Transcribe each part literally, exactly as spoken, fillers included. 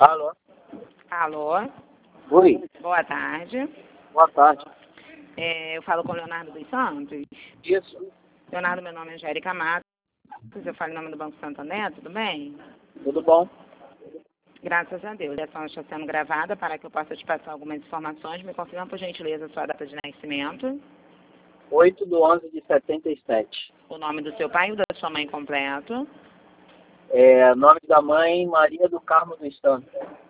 Alô? Alô? Oi, Boa tarde. boa tarde. É, eu falo com o Leonardo dos Santos. Isso, Leonardo, meu nome é Angélica Matos. Eu falo em nome do Banco Santander, tudo bem? tudo bom? Graças a Deus. A ligação está sendo gravada para que eu possa te passar algumas informações. Me confirma, por gentileza, a sua data de nascimento, oito de onze de setenta e sete. o nome do seu pai e o da sua mãe completo, É, nome da mãe, Maria do Carmo dos Santos.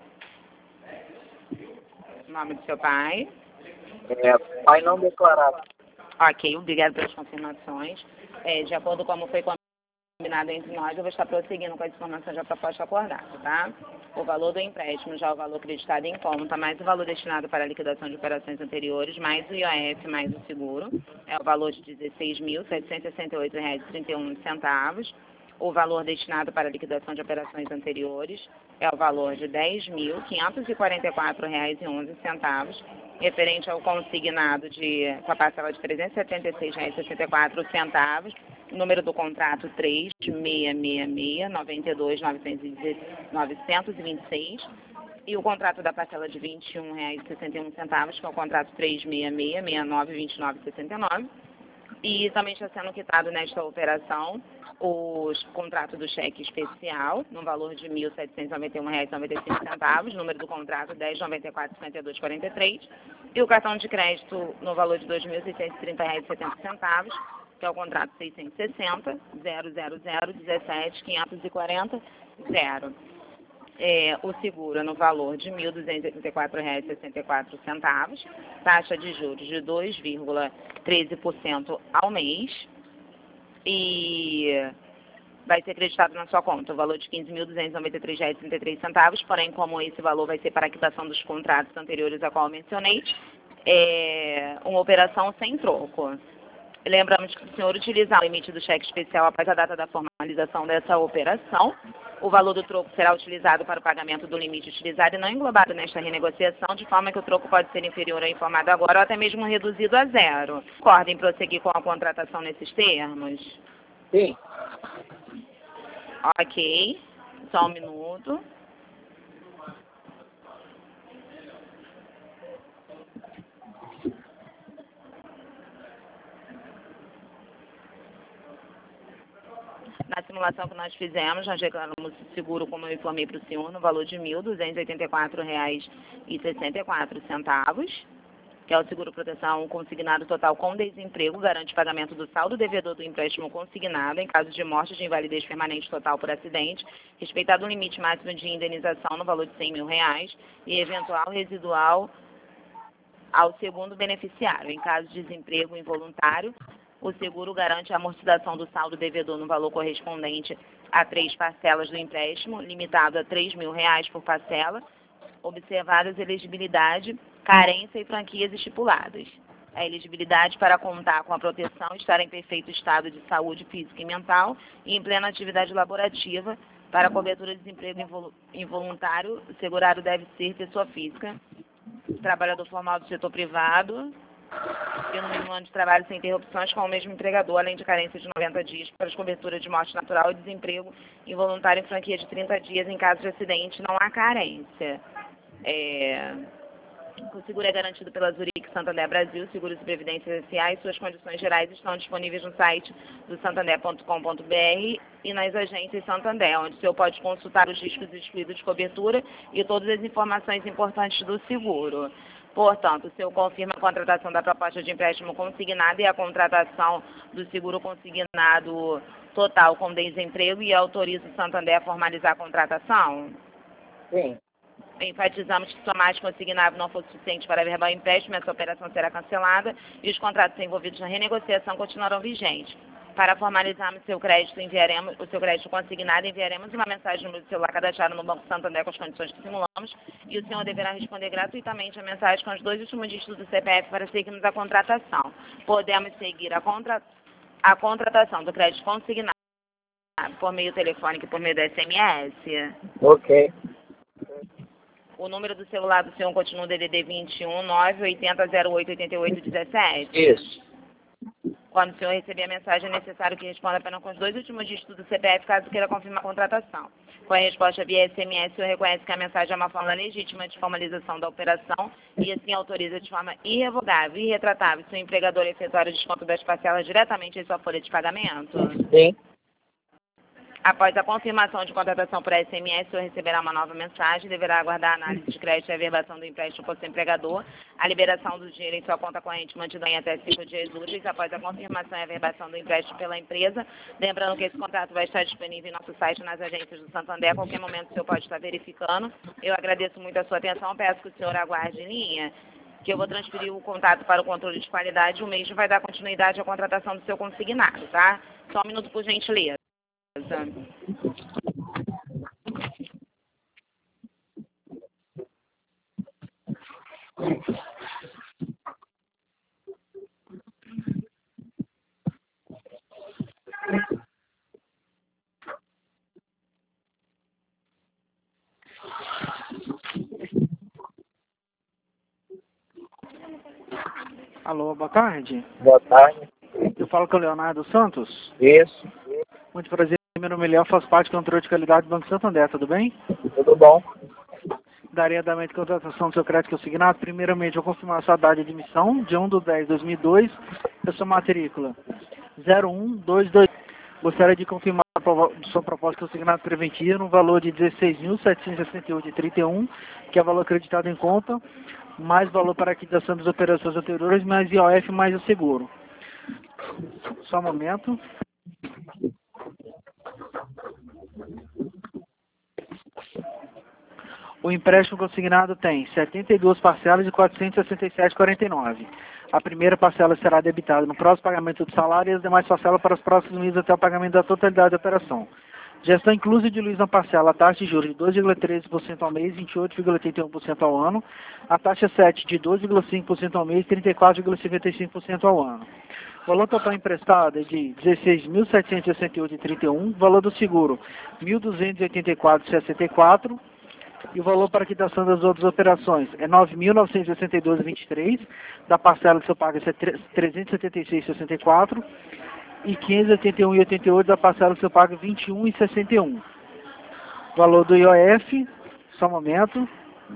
o nome do seu pai. É, pai não declarado. Ok, obrigado pelas confirmações. É, de acordo com como foi combinado entre nós, eu vou estar prosseguindo com as informações da proposta acordada, tá? O valor do empréstimo, já o valor acreditado em conta, mais o valor destinado para a liquidação de operações anteriores, mais o I O F, mais o seguro, é o valor de dezesseis mil setecentos e sessenta e oito reais e trinta e um centavos. O valor destinado para a liquidação de operações anteriores é o valor de dez mil quinhentos e quarenta e quatro reais e onze centavos, referente ao consignado de, com a parcela de trezentos e setenta e seis reais e sessenta e quatro centavos, número do contrato três seis seis seis nove dois novecentos e vinte e seis, e o contrato da parcela de vinte e um reais e sessenta e um centavos, que é o contrato três seis seis seis nove vinte e nove sessenta e nove. E também está sendo quitado nesta operação o contrato do cheque especial, no valor de mil setecentos e noventa e um reais e noventa e cinco centavos, número do contrato dez noventa e quatro cinquenta e dois quarenta e três, e o cartão de crédito no valor de dois mil seiscentos e trinta reais e setenta centavos, que é o contrato seiscentos e sessenta, zero zero zero, dezessete, quinhentos e quarenta, zero. É, o seguro é no valor de mil duzentos e oitenta e quatro reais e sessenta e quatro centavos, taxa de juros de dois vírgula treze por cento ao mês, e vai ser acreditado na sua conta o valor de quinze mil duzentos e noventa e três reais e trinta e três centavos, porém, como esse valor vai ser para a quitação dos contratos anteriores a qual eu mencionei, é uma operação sem troco. Lembramos que se o senhor utilizar o limite do cheque especial após a data da formalização dessa operação, o valor do troco será utilizado para o pagamento do limite utilizado e não englobado nesta renegociação, de forma que o troco pode ser inferior ao informado agora ou até mesmo reduzido a zero. Concorda em prosseguir com a contratação nesses termos? Sim, Ok. Só um minuto. Na simulação que nós fizemos, nós declaramos o seguro, como eu informei para o senhor, no valor de mil duzentos e oitenta e quatro reais e sessenta e quatro centavos, que é o seguro proteção consignado total com desemprego, garante pagamento do saldo devedor do empréstimo consignado em caso de morte de invalidez permanente total por acidente, respeitado um limite máximo de indenização no valor de cem mil reais e eventual residual ao segundo beneficiário. Em caso de desemprego involuntário, o seguro garante a amortização do saldo devedor no valor correspondente a três parcelas do empréstimo, limitado a três mil reais por parcela, observadas elegibilidade, carência e franquias estipuladas. A elegibilidade para contar com a proteção, estar em perfeito estado de saúde física e mental e em plena atividade laborativa. Para a cobertura de desemprego involuntário, o segurado deve ser pessoa física, trabalhador formal do setor privado, e no mínimo ano de trabalho sem interrupções com o mesmo empregador, além de carência de noventa dias para as coberturas de morte natural e desemprego involuntário em franquia de trinta dias. Em caso de acidente, não há carência. É... O seguro é garantido pela Zurich Santander Brasil, Seguros e Previdência S A, e suas condições gerais estão disponíveis no site do santander ponto com ponto br e nas agências Santander, onde o senhor pode consultar os riscos excluídos de cobertura e todas as informações importantes do seguro. Portanto, o senhor confirma a contratação da proposta de empréstimo consignado e a contratação do seguro consignado total com desemprego e autoriza o Santander a formalizar a contratação? sim. Enfatizamos que se a mais consignável não for suficiente para averbar o empréstimo, essa operação será cancelada e os contratos envolvidos na renegociação continuarão vigentes. Para formalizarmos seu crédito, enviaremos, o seu crédito consignado, enviaremos uma mensagem no número do celular cadastrado no Banco Santander com as condições que simulamos e o senhor deverá responder gratuitamente a mensagem com os dois últimos dígitos do C P F para seguirmos a contratação. Podemos seguir a, contra, a contratação do crédito consignado por meio telefônico e por meio do S M S. Ok. O número do celular do senhor continua o D D D vinte e um, nove oitenta, zero oito, oitenta e oito, dezessete? Isso. Quando o senhor receber a mensagem, é necessário que responda apenas com os dois últimos dígitos do C P F, caso queira confirmar a contratação. Com a resposta via S M S, o senhor reconhece que a mensagem é uma forma legítima de formalização da operação e assim autoriza de forma irrevogável e irretratável seu empregador a efetuar o desconto das parcelas diretamente em sua folha de pagamento. Sim. Após a confirmação de contratação por S M S, o senhor receberá uma nova mensagem e deverá aguardar a análise de crédito e a averbação do empréstimo por seu empregador, a liberação do dinheiro em sua conta corrente mantida em até cinco dias úteis após a confirmação e averbação do empréstimo pela empresa. Lembrando que esse contrato vai estar disponível em nosso site nas agências do Santander. A qualquer momento o senhor pode estar verificando. Eu agradeço muito a sua atenção, peço que o senhor aguarde em linha, que eu vou transferir o contato para o controle de qualidade e o mesmo vai dar continuidade à contratação do seu consignado, tá? Só um minuto, por gentileza. Alô, boa tarde. Boa tarde. Eu falo com o Leonardo Santos. Isso. Muito prazer, meu nome é Léo, faço parte do controle de qualidade do Banco Santander, tudo bem? Tudo bom? Daria andamento de contratação do seu crédito consignado. Primeiramente, eu vou confirmar a sua data de admissão, de um de dez de dois mil e dois, a sua matrícula zero um dois dois. Gostaria de confirmar a sua proposta consignada preventiva no valor de dezesseis mil setecentos e sessenta e oito reais e trinta e um centavos, que é valor acreditado em conta, mais valor para a quitação das operações anteriores, mais I O F, mais o seguro. Só um momento. O empréstimo consignado tem setenta e duas parcelas de quatrocentos e sessenta e sete reais e quarenta e nove centavos. A primeira parcela será debitada no próximo pagamento do salário e as demais parcelas para os próximos meses até o pagamento da totalidade da operação. Já estão inclusos e diluídos na parcela a taxa de juros de dois vírgula treze por cento ao mês, vinte e oito vírgula oitenta e um por cento ao ano, a taxa sete de doze vírgula cinco por cento ao mês, trinta e quatro vírgula cinquenta e cinco por cento ao ano. O valor total emprestado é de dezesseis mil setecentos e sessenta e oito reais e trinta e um centavos, valor do seguro mil duzentos e oitenta e quatro reais e sessenta e quatro centavos, e o valor para a quitação das outras operações é nove mil novecentos e sessenta e dois reais e vinte e três centavos, da parcela que você paga é trezentos e setenta e seis reais e sessenta e quatro centavos, e quinhentos e oitenta e um reais e oitenta e oito centavos da parcela que você paga vinte e um reais e sessenta e um centavos. Valor do I O F, só um momento.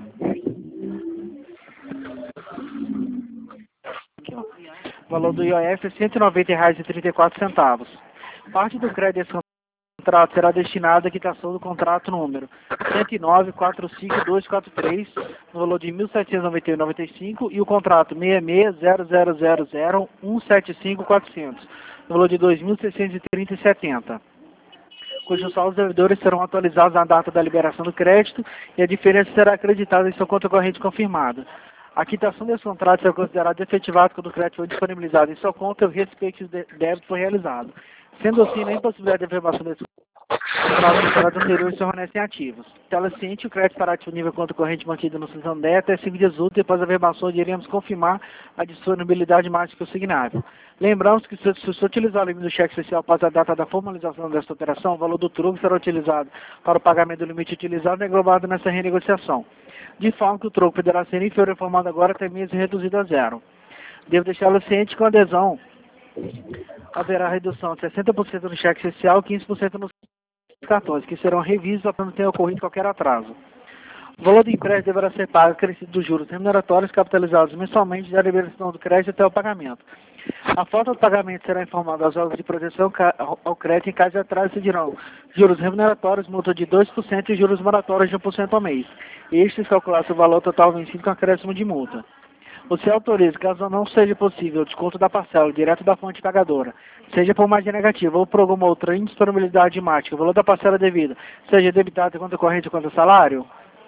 Aqui, ó. Valor do I O F é cento e noventa reais e trinta e quatro centavos. Parte do crédito desse contrato será destinada à quitação do contrato número cento e nove quatro cinco dois quatro três, no valor de mil setecentos e noventa e oito reais e noventa e cinco centavos, e o contrato seis seis zero zero zero zero um sete cinco quatrocentos, no valor de dois mil seiscentos e trinta reais e setenta centavos, cujos saldos devedores serão atualizados na data da liberação do crédito e a diferença será acreditada em sua conta corrente confirmada. A quitação desse contrato será considerada efetivada quando o crédito foi disponibilizado em sua conta e o respectivo débito foi realizado. Sendo assim, nem possibilidade de averbação desse contrato dos contratos anteriores permanecem ativos. Tela ciente, o crédito estará disponível conta corrente mantida no Santander até cinco dias úteis depois da averbação, iremos confirmar a disponibilidade máxima consignável. Lembramos que se você utilizar o limite do cheque especial após a data da formalização desta operação, o valor do troco será utilizado para o pagamento do limite utilizado e englobado nessa renegociação, de forma que o troco poderá ser inferior informado agora até mesmo reduzido a zero. Devo deixá-lo ciente com a adesão haverá redução de sessenta por cento no cheque especial e quinze por cento nos cartões, que serão revistos para não ter ocorrido qualquer atraso. O valor do empréstimo deverá ser pago acrescido dos juros remuneratórios capitalizados mensalmente da liberação do crédito até o pagamento. A falta do pagamento será informada aos órgãos de proteção ao crédito em caso de atraso se dirão juros remuneratórios, multa de dois por cento e juros moratórios de um por cento ao mês. Estes calculados o valor total vencido com acréscimo de multa. Você autoriza, caso não seja possível, o desconto da parcela direto da fonte pagadora, seja por margem negativa ou por alguma outra indisponibilidade de mágica, o valor da parcela devida, seja debitado em conta corrente ou conta salário?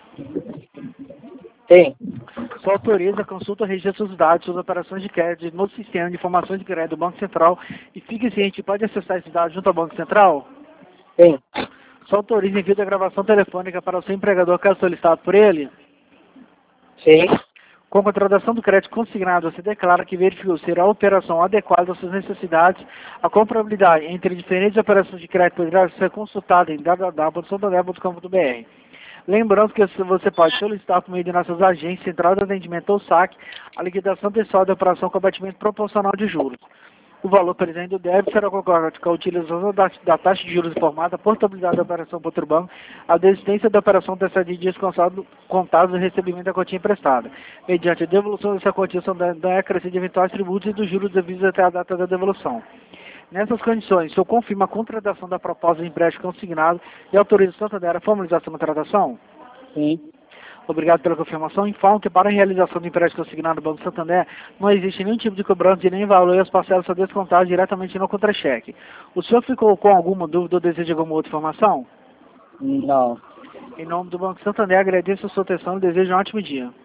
Sim. Só autoriza a consulta, registra os dados, suas operações de crédito no sistema de informações de crédito do Banco Central e fique ciente, pode acessar esses dados junto ao Banco Central? Sim. Só autoriza envio da gravação telefônica para o seu empregador, caso solicitado por ele? Sim. Com a contratação do crédito consignado, você declara que verificou ser a operação adequada às suas necessidades. A comparabilidade entre diferentes operações de crédito poderá ser consultada em w w w ponto santander ponto com ponto b r. Lembrando que você pode solicitar por meio de nossas agências, central de atendimento ou saque, a liquidação pessoal da operação com abatimento proporcional de juros. O valor presente do débito será concorrente com a utilização da, da taxa de juros informada, a portabilidade da operação por outro banco, a desistência da operação terceira de dias contados do recebimento da quantia emprestada, mediante a devolução dessa quantia são da, da acrescente de eventuais tributos e dos juros devidos até a data da devolução. Nessas condições, o senhor confirma a contratação da proposta de empréstimo consignado e autoriza o Santander a formalização da contratação? Sim. Obrigado pela confirmação. Informo que para a realização do empréstimo consignado no Banco Santander não existe nenhum tipo de cobrança de nem valor e as parcelas são descontadas diretamente no contra-cheque. O senhor ficou com alguma dúvida ou deseja alguma outra informação? Não. Em nome do Banco Santander, agradeço a sua atenção e desejo um ótimo dia.